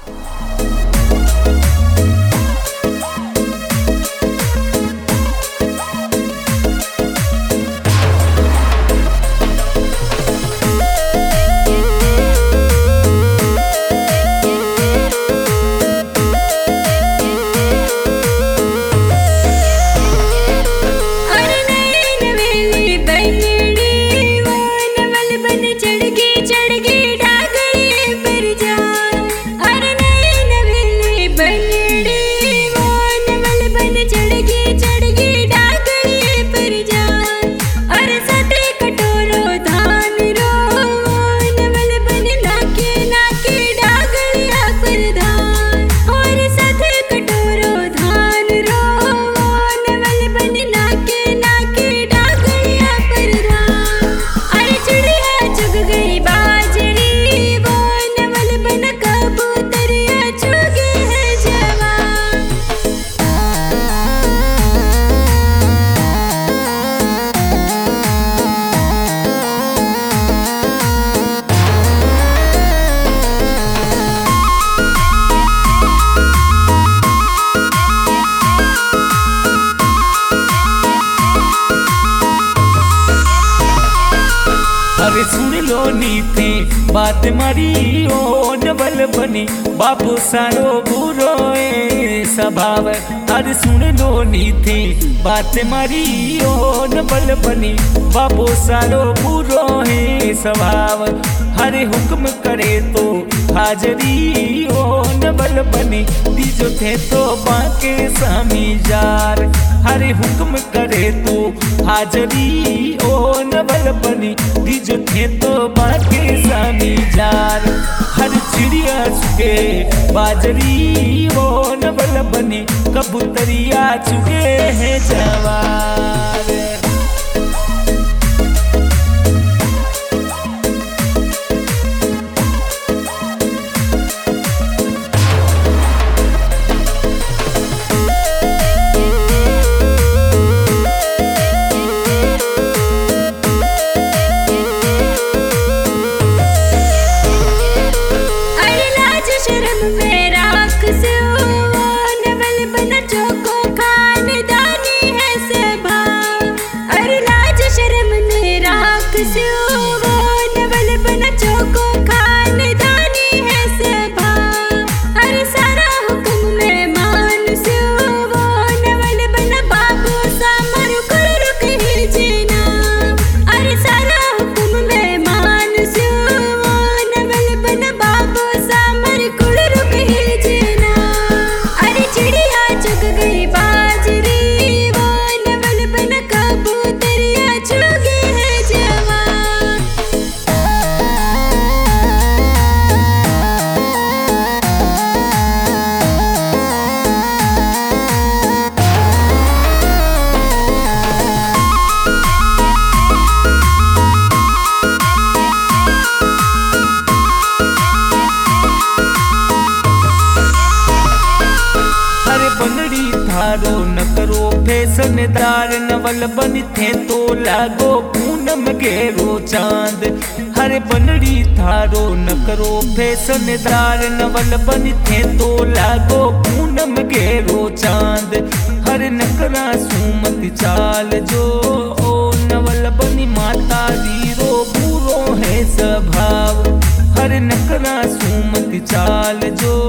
अरे सुन लो नीति बात मारी ओ नवल बनी बापू सारो बुरो स्वभाव। अरे सुन लो नीति बात मारी ओ नवल बनी बापू सारो बुरो है स्वभाव। हरे हुक्म करे तो हाजरी ओ नवल बनी तीजो थे तो बाके सामी जार। हरे हुक्म करे तो हाजरी ओ नवल बनी तीजो थे तो बाके सामी जार। हर चिड़िया चुगे बाजरी ओ नवल बनी कबूतरिया चुगे है जवार। थारो न करो फैशनदार नवल बनी थे तो लागो पूनम गेरो चांद। हरे बनड़ी थारो न करो फैशनदार नवल बनी थे तो लागो पूनम गेरो चांद। हरे नकरा सुमति चाल जो ओ नवल बनी माता रीरो बुरो है स्वभाव। हरे नकरा सुमति चाल जो